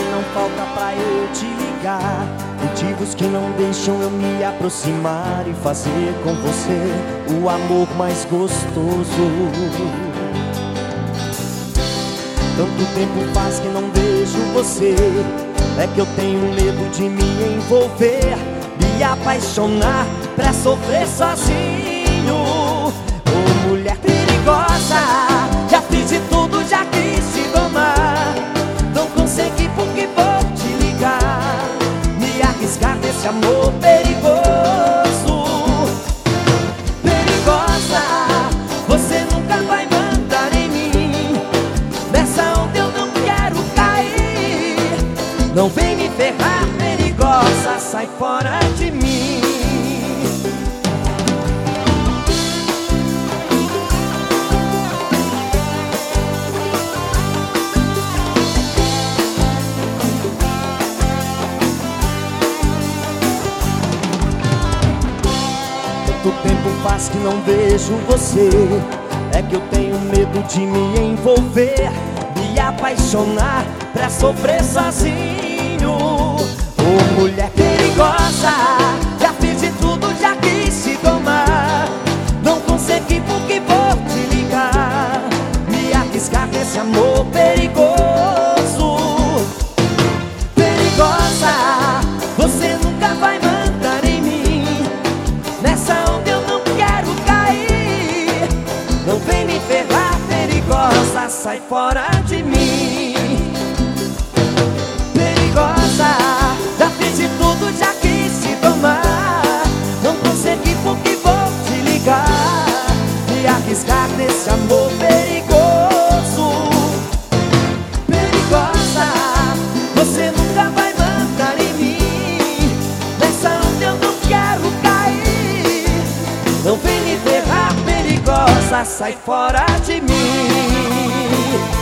não falta pra eu te ligar, motivos que não deixam eu me aproximar e fazer com você o amor mais gostoso. Tanto tempo faz que não vejo você, é que eu tenho medo de me envolver, me apaixonar pra sofrer sozinho. Ô mulher perigosa, já fiz de tudo, já quis te domar, não consegui porque vou te ligar, me arriscar nesse amor perigoso. Perigosa, você nunca vai mandar em mim, nessa onda eu não quero cair. Não vem me ferrar, perigosa, sai fora de mim. Tanto tempo faz que não vejo você, é que eu tenho medo de me envolver, me apaixonar pra sofrer sozinho. Ô mulher perigosa, já fiz de tudo, já quis te domar, não consegui porque vou te ligar, me arriscar nesse amor perigoso. Perigosa, você nunca vai mandar em mim, nessa onda eu não quero cair. Não vem me ferrar, perigosa, sai fora de mim. Perigosa, já fiz de tudo, já quis te domar, não consegui porque vou te ligar, me arriscar nesse amor perigoso. Perigosa, você nunca vai mandar em mim, nessa onda eu não quero cair. Não vem me ferrar, perigosa, sai fora de mim.